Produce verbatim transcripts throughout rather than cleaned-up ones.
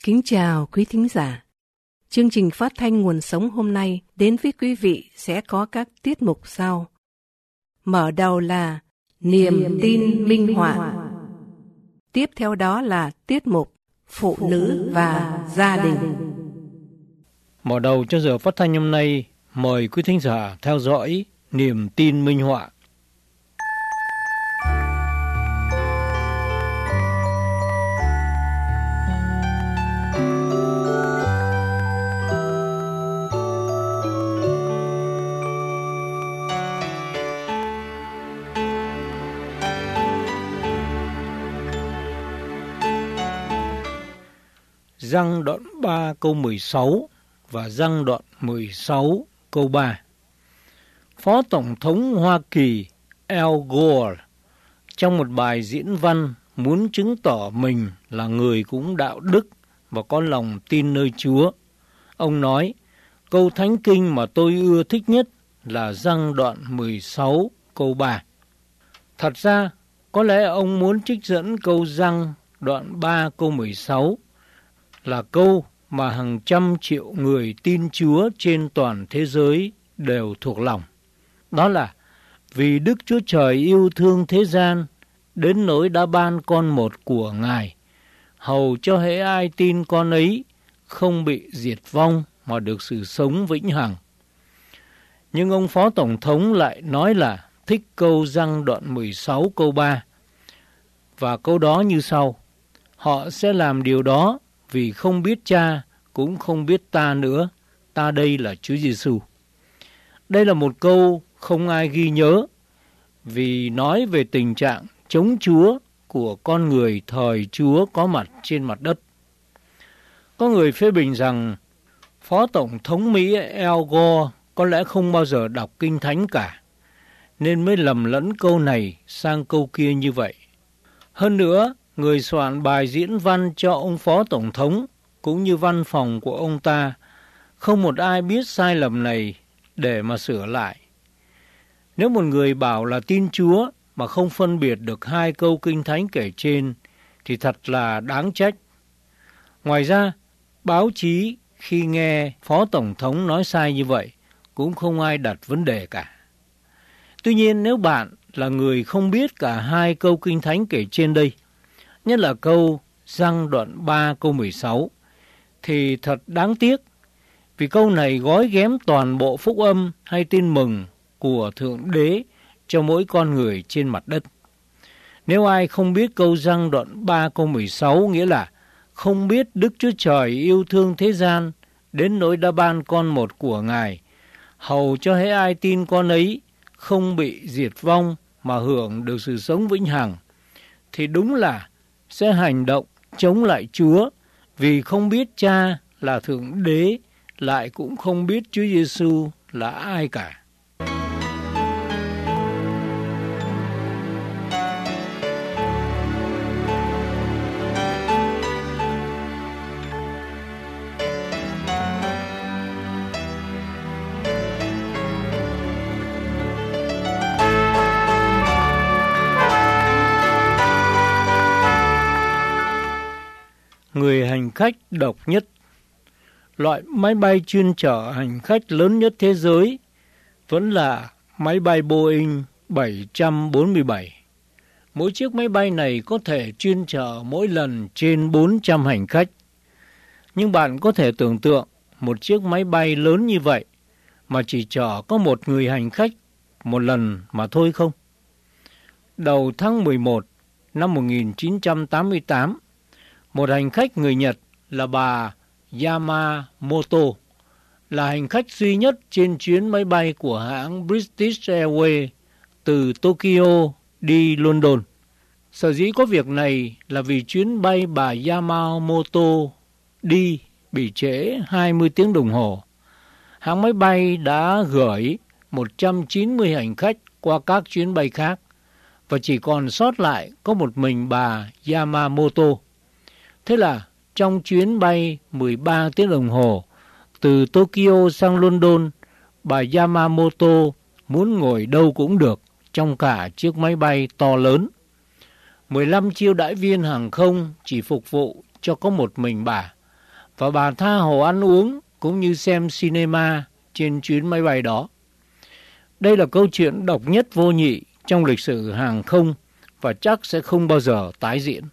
Kính chào quý thính giả. Chương trình phát thanh Nguồn Sống hôm nay đến với quý vị sẽ có các tiết mục sau. Mở đầu là Niềm tin minh họa. Tiếp theo đó là tiết mục Phụ nữ và gia đình. Mở đầu cho giờ phát thanh hôm nay, mời quý thính giả theo dõi Niềm tin minh họa. Răng đoạn ba câu mười sáu và răng đoạn mười sáu câu ba. Phó Tổng thống Hoa Kỳ Al Gore trong một bài diễn văn muốn chứng tỏ mình là người cũng đạo đức và có lòng tin nơi Chúa. Ông nói, câu thánh kinh mà tôi ưa thích nhất là răng đoạn mười sáu câu ba. Thật ra, có lẽ ông muốn trích dẫn câu răng đoạn ba câu mười sáu là câu mà hàng trăm triệu người tin Chúa trên toàn thế giới đều thuộc lòng. Đó là, vì Đức Chúa Trời yêu thương thế gian, đến nỗi đã ban con một của Ngài, hầu cho hễ ai tin con ấy không bị diệt vong mà được sự sống vĩnh hằng. Nhưng ông Phó Tổng thống lại nói là thích câu răng đoạn mười sáu câu ba. Và câu đó như sau, họ sẽ làm điều đó vì không biết Cha cũng không biết ta nữa, ta đây là Chúa Giêsu. Đây là một câu không ai ghi nhớ, vì nói về tình trạng chống Chúa của con người thời Chúa có mặt trên mặt đất. Có người phê bình rằng Phó Tổng thống Mỹ Al Gore có lẽ không bao giờ đọc Kinh Thánh cả, nên mới lầm lẫn câu này sang câu kia như vậy. Hơn nữa, người soạn bài diễn văn cho ông Phó Tổng thống cũng như văn phòng của ông ta, không một ai biết sai lầm này để mà sửa lại. Nếu một người bảo là tin Chúa mà không phân biệt được hai câu Kinh Thánh kể trên thì thật là đáng trách. Ngoài ra, báo chí khi nghe Phó Tổng thống nói sai như vậy cũng không ai đặt vấn đề cả. Tuy nhiên, nếu bạn là người không biết cả hai câu Kinh Thánh kể trên đây, nhất là câu răng đoạn ba câu mười sáu, thì thật đáng tiếc, vì câu này gói ghém toàn bộ phúc âm hay tin mừng của Thượng Đế cho mỗi con người trên mặt đất. Nếu ai không biết câu răng đoạn ba câu mười sáu, nghĩa là không biết Đức Chúa Trời yêu thương thế gian đến nỗi đã ban con một của Ngài, hầu cho hễ ai tin con ấy không bị diệt vong mà hưởng được sự sống vĩnh hằng, thì đúng là sẽ hành động chống lại Chúa, vì không biết Cha là Thượng Đế, lại cũng không biết Chúa Giêsu là ai cả. Người hành khách độc nhất. Loại máy bay chuyên chở hành khách lớn nhất thế giới vẫn là máy bay Boeing bảy bốn bảy. Mỗi chiếc máy bay này có thể chuyên chở mỗi lần trên bốn trăm hành khách. Nhưng bạn có thể tưởng tượng một chiếc máy bay lớn như vậy mà chỉ chở có một người hành khách một lần mà thôi không? Đầu tháng mười một năm một nghìn chín trăm tám mươi tám, một hành khách người Nhật là bà Yamamoto là hành khách duy nhất trên chuyến máy bay của hãng British Airways từ Tokyo đi London. Sở dĩ có việc này là vì chuyến bay bà Yamamoto đi bị trễ hai mươi tiếng đồng hồ. Hãng máy bay đã gửi một trăm chín mươi hành khách qua các chuyến bay khác và chỉ còn sót lại có một mình bà Yamamoto. Thế là trong chuyến bay mười ba tiếng đồng hồ từ Tokyo sang London, bà Yamamoto muốn ngồi đâu cũng được trong cả chiếc máy bay to lớn. mười lăm chiêu đãi viên hàng không chỉ phục vụ cho có một mình bà, và bà tha hồ ăn uống cũng như xem cinema trên chuyến máy bay đó. Đây là câu chuyện độc nhất vô nhị trong lịch sử hàng không và chắc sẽ không bao giờ tái diễn.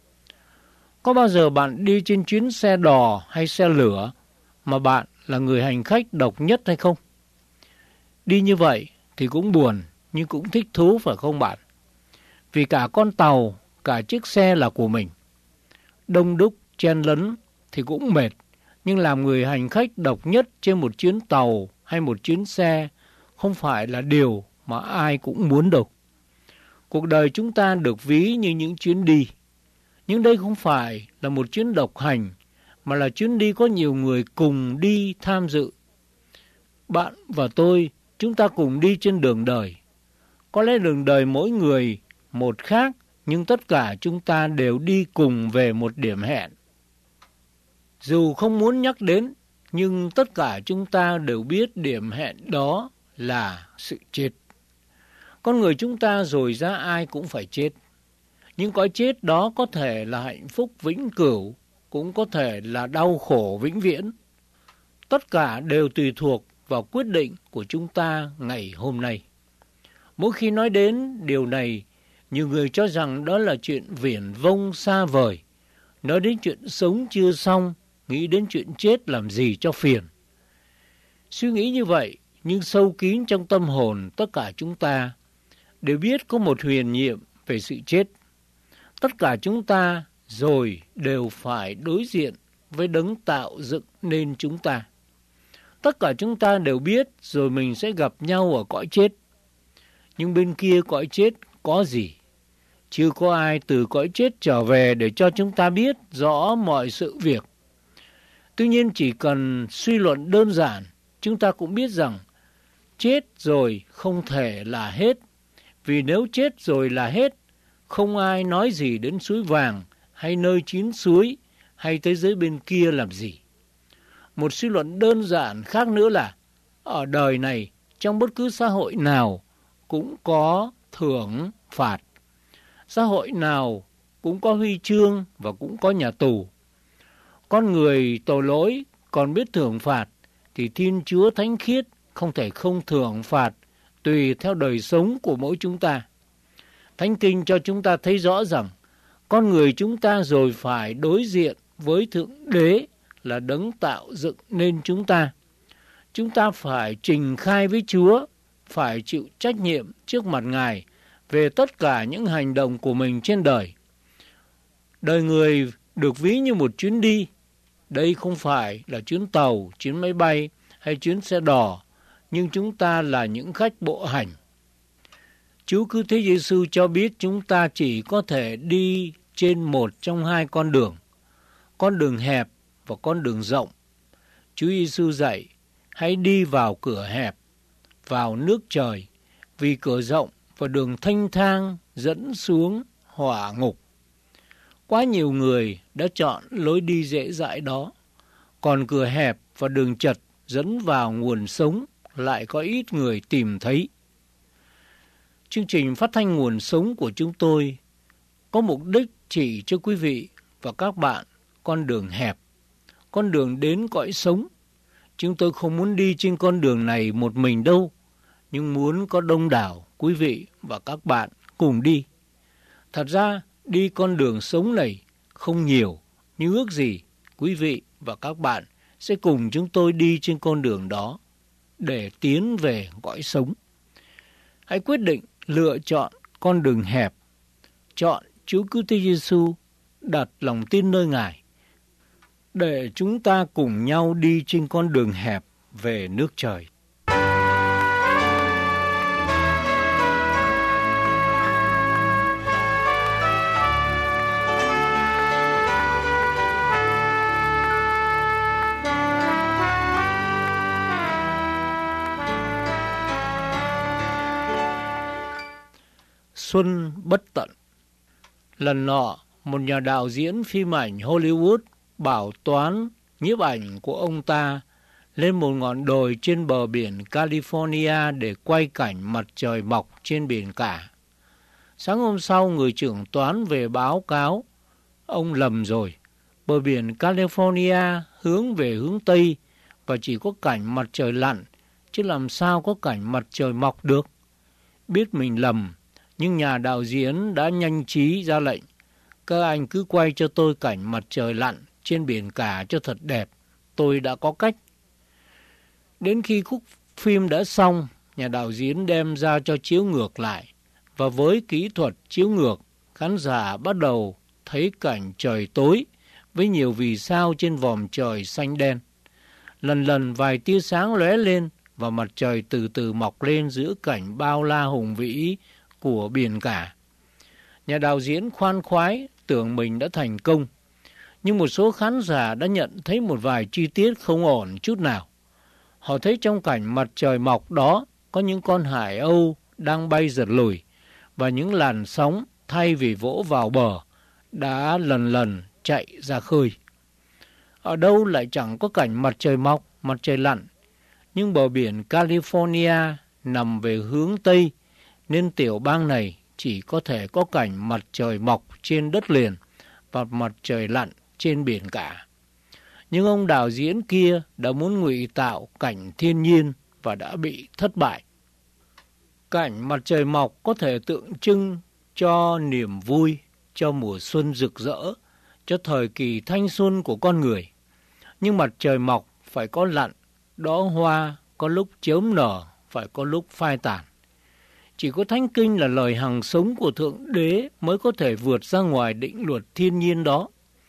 Có bao giờ bạn đi trên chuyến xe đò hay xe lửa mà bạn là người hành khách độc nhất hay không? Đi như vậy thì cũng buồn nhưng cũng thích thú phải không bạn? Vì cả con tàu, cả chiếc xe là của mình. Đông đúc, chen lấn thì cũng mệt, nhưng làm người hành khách độc nhất trên một chuyến tàu hay một chuyến xe không phải là điều mà ai cũng muốn đâu. Cuộc đời chúng ta được ví như những chuyến đi. Nhưng đây không phải là một chuyến độc hành, mà là chuyến đi có nhiều người cùng đi tham dự. Bạn và tôi, chúng ta cùng đi trên đường đời. Có lẽ đường đời mỗi người một khác, nhưng tất cả chúng ta đều đi cùng về một điểm hẹn. Dù không muốn nhắc đến, nhưng tất cả chúng ta đều biết điểm hẹn đó là sự chết. Con người chúng ta rồi ra ai cũng phải chết. Nhưng cái chết đó có thể là hạnh phúc vĩnh cửu, cũng có thể là đau khổ vĩnh viễn. Tất cả đều tùy thuộc vào quyết định của chúng ta ngày hôm nay. Mỗi khi nói đến điều này, nhiều người cho rằng đó là chuyện viển vông xa vời. Nói đến chuyện sống chưa xong, nghĩ đến chuyện chết làm gì cho phiền. Suy nghĩ như vậy, nhưng sâu kín trong tâm hồn tất cả chúng ta đều biết có một huyền nhiệm về sự chết. Tất cả chúng ta rồi đều phải đối diện với đấng tạo dựng nên chúng ta. Tất cả chúng ta đều biết rồi mình sẽ gặp nhau ở cõi chết. Nhưng bên kia cõi chết có gì? Chưa có ai từ cõi chết trở về để cho chúng ta biết rõ mọi sự việc. Tuy nhiên chỉ cần suy luận đơn giản, chúng ta cũng biết rằng chết rồi không thể là hết. Vì nếu chết rồi là hết, không ai nói gì đến suối vàng hay nơi chín suối hay thế giới bên kia làm gì. Một suy luận đơn giản khác nữa là ở đời này, trong bất cứ xã hội nào cũng có thưởng phạt. Xã hội nào cũng có huy chương và cũng có nhà tù. Con người tội lỗi còn biết thưởng phạt thì Thiên Chúa thánh khiết không thể không thưởng phạt tùy theo đời sống của mỗi chúng ta. Thánh Kinh cho chúng ta thấy rõ rằng con người chúng ta rồi phải đối diện với Thượng Đế là đấng tạo dựng nên chúng ta. Chúng ta phải trình khai với Chúa, phải chịu trách nhiệm trước mặt Ngài về tất cả những hành động của mình trên đời. Đời người được ví như một chuyến đi. Đây không phải là chuyến tàu, chuyến máy bay hay chuyến xe đò, nhưng chúng ta là những khách bộ hành. Chúa Cứu Thế Giêsu cho biết chúng ta chỉ có thể đi trên một trong hai con đường, con đường hẹp và con đường rộng. Chúa Giêsu dạy, hãy đi vào cửa hẹp, vào nước trời, vì cửa rộng và đường thanh thang dẫn xuống hỏa ngục. Quá nhiều người đã chọn lối đi dễ dãi đó, còn cửa hẹp và đường chật dẫn vào nguồn sống lại có ít người tìm thấy. Chương trình phát thanh nguồn sống của chúng tôi có mục đích chỉ cho quý vị và các bạn con đường hẹp, con đường đến cõi sống. Chúng tôi không muốn đi trên con đường này một mình đâu, nhưng muốn có đông đảo quý vị và các bạn cùng đi. Thật ra, đi con đường sống này không nhiều, nhưng ước gì quý vị và các bạn sẽ cùng chúng tôi đi trên con đường đó để tiến về cõi sống. Hãy quyết định lựa chọn con đường hẹp, chọn Chúa Cứu Thế Giêsu, đặt lòng tin nơi Ngài, để chúng ta cùng nhau đi trên con đường hẹp về nước trời. Xuân bất tận. Lần nọ, một nhà đạo diễn phim ảnh Hollywood bảo toán nhiếp ảnh của ông ta lên một ngọn đồi trên bờ biển California để quay cảnh mặt trời mọc trên biển cả. Sáng hôm sau, người trưởng toán về báo cáo, ông lầm rồi, Bờ biển California hướng về hướng Tây và chỉ có cảnh mặt trời lặn, chứ làm sao có cảnh mặt trời mọc được. Biết mình lầm, nhưng nhà đạo diễn đã nhanh trí ra lệnh: các anh cứ quay cho tôi cảnh mặt trời lặn trên biển cả cho thật đẹp, tôi đã có cách. Đến khi khúc phim đã xong, nhà đạo diễn đem ra cho chiếu ngược lại, và với kỹ thuật chiếu ngược, khán giả bắt đầu thấy cảnh trời tối với nhiều vì sao trên vòm trời xanh đen. Lần lần vài tia sáng lóe lên và mặt trời từ từ mọc lên giữa cảnh bao la hùng vĩ của biển cả. Nhà đạo diễn khoan khoái tưởng mình đã thành công, nhưng một số khán giả đã nhận thấy một vài chi tiết không ổn chút nào. Họ thấy trong cảnh mặt trời mọc đó có những con hải âu đang bay giật lùi, và những làn sóng thay vì vỗ vào bờ đã lần lần chạy ra khơi. Ở đâu lại chẳng có cảnh mặt trời mọc, mặt trời lặn, nhưng bờ biển California nằm về hướng Tây, nên tiểu bang này chỉ có thể có cảnh mặt trời mọc trên đất liền và mặt trời lặn trên biển cả. Nhưng ông đạo diễn kia đã muốn ngụy tạo cảnh thiên nhiên và đã bị thất bại. Cảnh mặt trời mọc có thể tượng trưng cho niềm vui, cho mùa xuân rực rỡ, cho thời kỳ thanh xuân của con người. Nhưng mặt trời mọc phải có lặn, đóa hoa có lúc chớm nở, phải có lúc phai tàn. Chỉ có Thánh Kinh là lời hằng sống của Thượng Đế mới có thể vượt ra ngoài định luật thiên nhiên đó.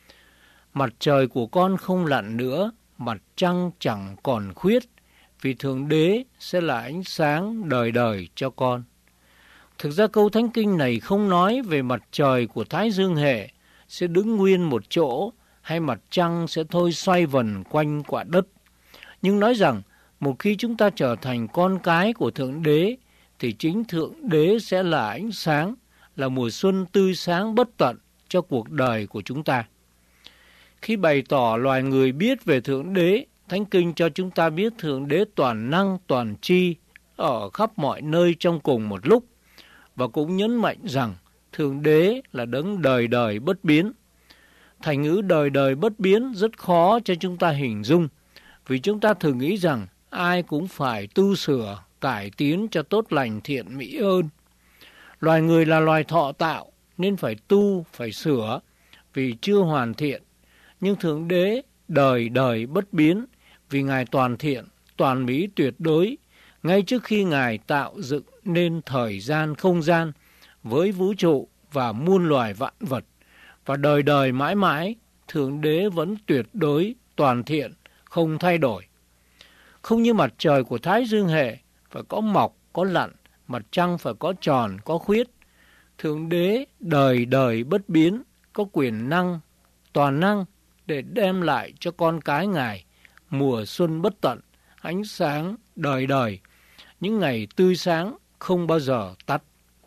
Mặt trời của con không lặn nữa, mặt trăng chẳng còn khuyết, vì Thượng Đế sẽ là ánh sáng đời đời cho con. Thực ra câu Thánh Kinh này không nói về mặt trời của Thái Dương hệ sẽ đứng nguyên một chỗ, hay mặt trăng sẽ thôi xoay vần quanh quả đất. Nhưng nói rằng một khi chúng ta trở thành con cái của Thượng Đế, thì chính Thượng Đế sẽ là ánh sáng, là mùa xuân tươi sáng bất tận cho cuộc đời của chúng ta. Khi bày tỏ loài người biết về Thượng Đế, Thánh Kinh cho chúng ta biết Thượng Đế toàn năng, toàn tri, ở khắp mọi nơi trong cùng một lúc, và cũng nhấn mạnh rằng Thượng Đế là đấng đời đời bất biến. Thành ngữ đời đời bất biến rất khó cho chúng ta hình dung, vì chúng ta thường nghĩ rằng ai cũng phải tu sửa, cải tiến cho tốt lành thiện mỹ hơn. Loài người là loài thọ tạo nên phải tu, phải sửa vì chưa hoàn thiện. Nhưng Thượng Đế đời đời bất biến vì Ngài toàn thiện, toàn mỹ tuyệt đối. Ngay trước khi Ngài tạo dựng nên thời gian không gian với vũ trụ và muôn loài vạn vật, và đời đời mãi mãi Thượng Đế vẫn tuyệt đối, toàn thiện, không thay đổi. Không như mặt trời của Thái Dương hệ phải có mọc, có lặn, mặt trăng phải có tròn, có khuyết. Thượng Đế đời đời bất biến, có quyền năng, toàn năng để đem lại cho con cái Ngài mùa xuân bất tận, ánh sáng đời đời, những ngày tươi sáng không bao giờ tắt.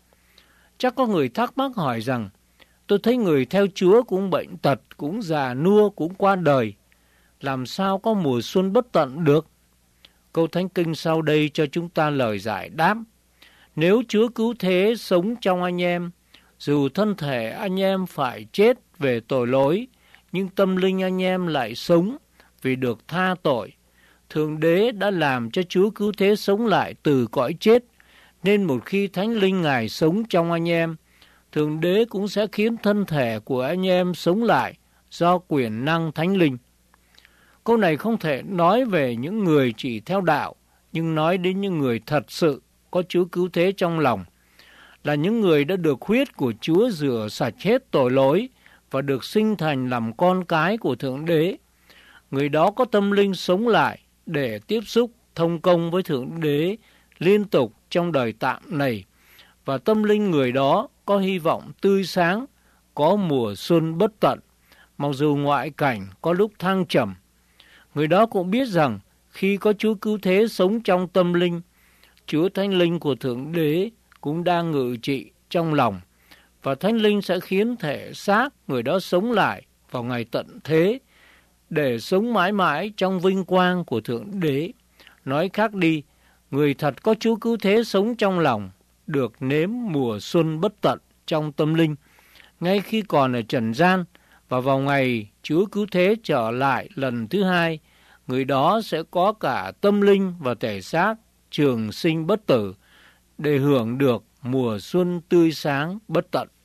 Chắc có người thắc mắc hỏi rằng, tôi thấy người theo Chúa cũng bệnh tật, cũng già nua, cũng qua đời, làm sao có mùa xuân bất tận được? Câu Thánh Kinh sau đây cho chúng ta lời giải đáp. Nếu Chúa cứu thế sống trong anh em, dù thân thể anh em phải chết về tội lỗi, nhưng tâm linh anh em lại sống vì được tha tội. Thượng Đế đã làm cho Chúa cứu thế sống lại từ cõi chết, nên một khi Thánh Linh Ngài sống trong anh em, Thượng Đế cũng sẽ khiến thân thể của anh em sống lại do quyền năng Thánh Linh. Câu này không thể nói về những người chỉ theo đạo, nhưng nói đến những người thật sự có Chúa cứu thế trong lòng, là những người đã được huyết của Chúa rửa sạch hết tội lỗi và được sinh thành làm con cái của Thượng Đế. Người đó có tâm linh sống lại để tiếp xúc, thông công với Thượng Đế liên tục trong đời tạm này, và tâm linh người đó có hy vọng tươi sáng, có mùa xuân bất tận, mặc dù ngoại cảnh có lúc thăng trầm. Người đó cũng biết rằng khi có Chúa cứu thế sống trong tâm linh, Chúa Thánh Linh của Thượng Đế cũng đang ngự trị trong lòng, và Thánh Linh sẽ khiến thể xác người đó sống lại vào ngày tận thế, để sống mãi mãi trong vinh quang của Thượng Đế. Nói khác đi, người thật có Chúa cứu thế sống trong lòng, được nếm mùa xuân bất tận trong tâm linh, ngay khi còn ở trần gian, và vào ngày Chúa cứu thế trở lại lần thứ hai, người đó sẽ có cả tâm linh và thể xác trường sinh bất tử để hưởng được mùa xuân tươi sáng bất tận.